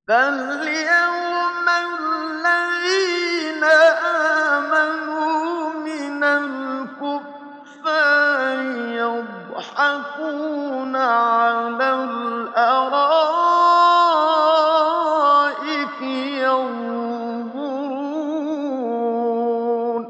فَالْيَوْمَ الَّذِينَ آمَنُوا مِنَ الْكُفَّارِ يَضْحَكُونَ عَلَى الْأَرَائِكِ يَنظُرُونَ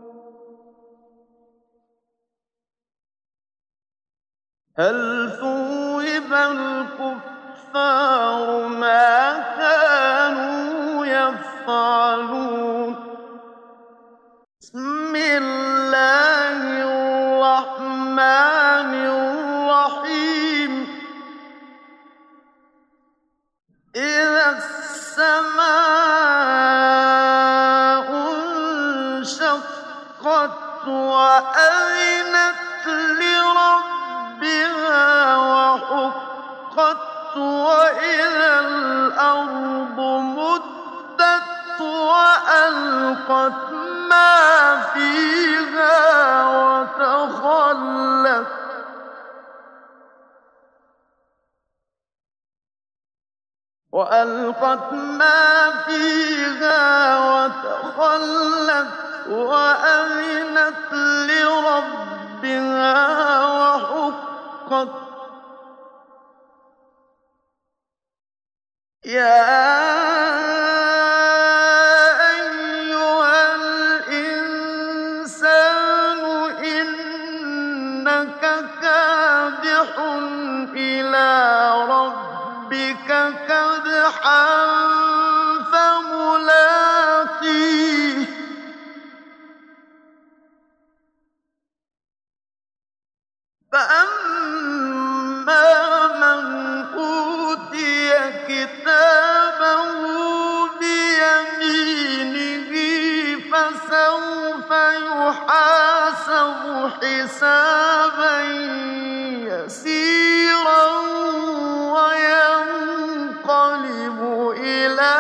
هَلْ ثُوِّبَ الْكُفَّارُ مَا كَانُوا يَفْعَلُونَ بسم الله الرحمن الرحيم إذا السماء انشقت وأذنت لربها وحقت وإذا الأرض مدت وألقت ما فيها وتخلت وأذنت لربها وحقت يا أيها الإنسان إنك كادح إلى ربك كدحا فملاقيه فأما من أوتي كتابه بيمينه فسوف يحاسب حسابا يسيرا وينقلب إلى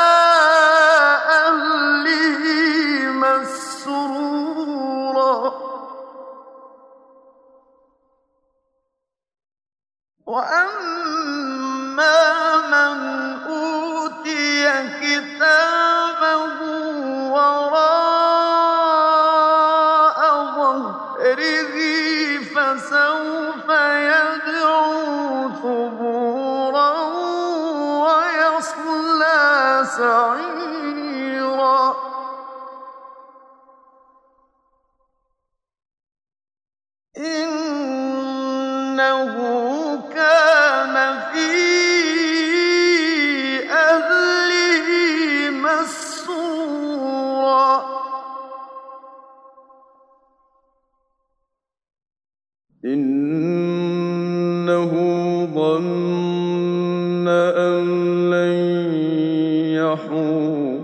أهله مسرورا وأما من أوتي كتابه وراء ظهره فسوف يدعو ثبورا ويصلى سعيرا إنه كان في أهله مسرورا إنه ظن أن لن يحور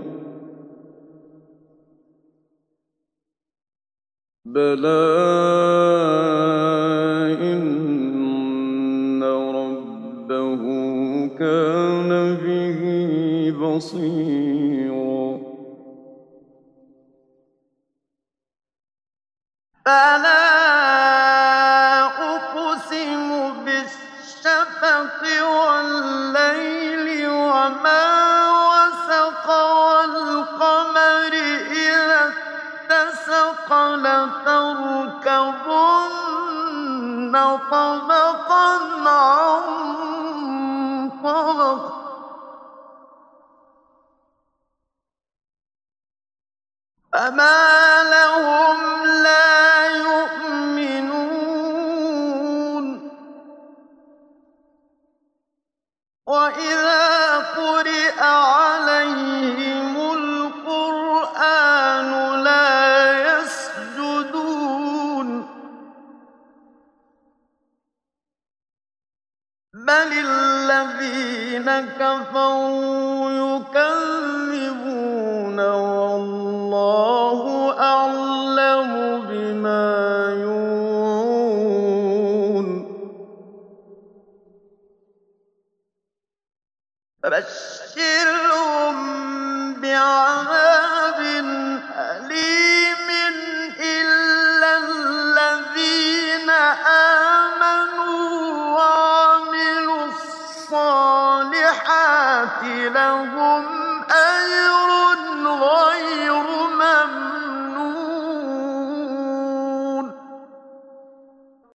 بلى إن ربه كان به بصيرا فلا أقسم بالشفق والليل وما وسق والقمر إذا اتسق لتركبن طبقا عن طبق فما لهم لا يؤمنون وإذا قرئ عليهم القرآن لا يسجدون بل الذين كفروا يكذبون والله أعلم بما يوعون فبشرهم بعذاب أليم إلا الذين آمنوا وعملوا الصالحات لهم أجر